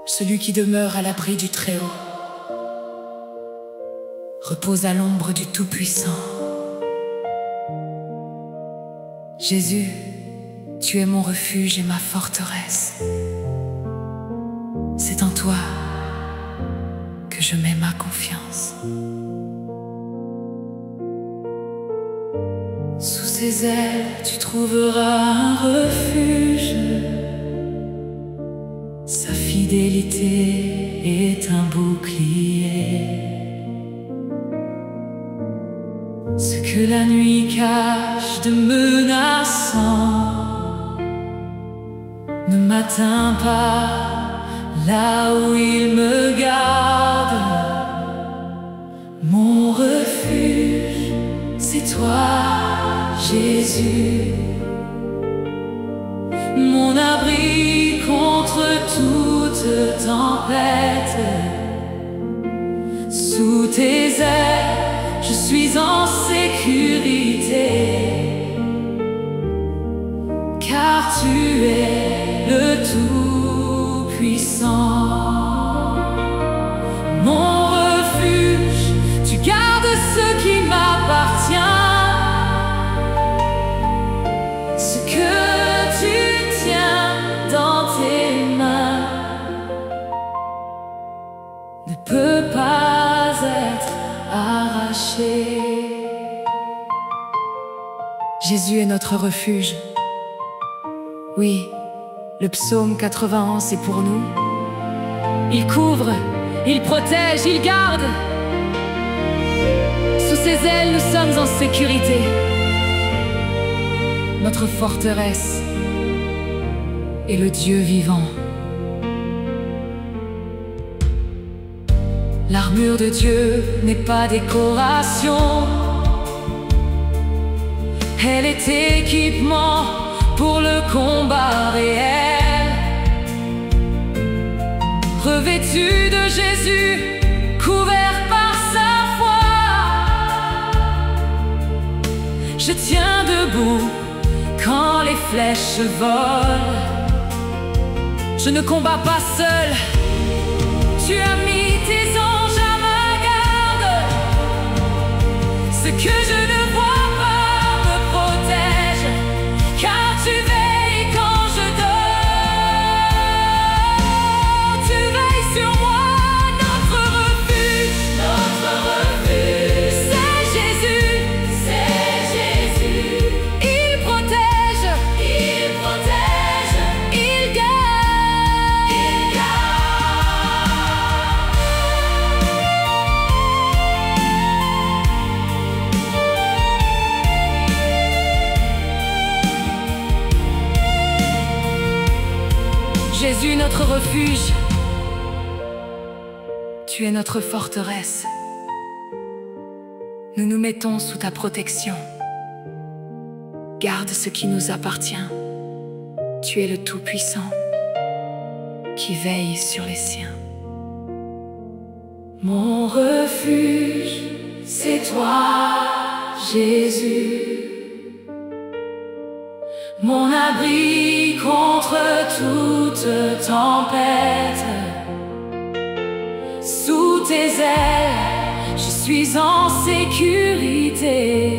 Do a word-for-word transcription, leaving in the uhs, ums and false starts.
celui qui demeure à l'abri du Très-Haut, repose à l'ombre du Tout-Puissant. Jésus, tu es mon refuge et ma forteresse. C'est en toi que je mets ma confiance. Sous ses ailes, tu trouveras un refuge. Sa fidélité est un bouclier. Ce que la nuit cache de menaçant ne m'atteint pas là où il me garde. Mon refuge, c'est toi, Jésus, mon abri contre toute tempête. Sous tes ailes, je suis en sécurité, car tu es le Tout-Puissant. Mon refuge, tu gardes ce qui m'appartient. Ce que tu tiens dans tes mains ne peut pas être arraché. Jésus est notre refuge. Oui, le psaume quatre-vingt-un, c'est pour nous. Il couvre, il protège, il garde. Sous ses ailes, nous sommes en sécurité. Notre forteresse est le Dieu vivant. L'armure de Dieu n'est pas décoration. Elle est équipement pour le combat réel. Revêtu de Jésus, couvert par sa foi, je tiens debout quand les flèches volent. Je ne combats pas seul. Tu as mis tes anges à ma garde. Ce que je ne vois pas me protège, car tu veilles quand je dors. Tu veilles sur moi, notre refuge, notre refuge. C'est Jésus, c'est Jésus. Il protège, il protège, il garde, il Jésus, notre refuge, tu es notre forteresse. Nous nous mettons sous ta protection. Garde ce qui nous appartient. Tu es le Tout-Puissant qui veille sur les siens. Mon refuge, c'est toi, Jésus, mon abri contre toute tempête. Sous tes ailes, je suis en sécurité,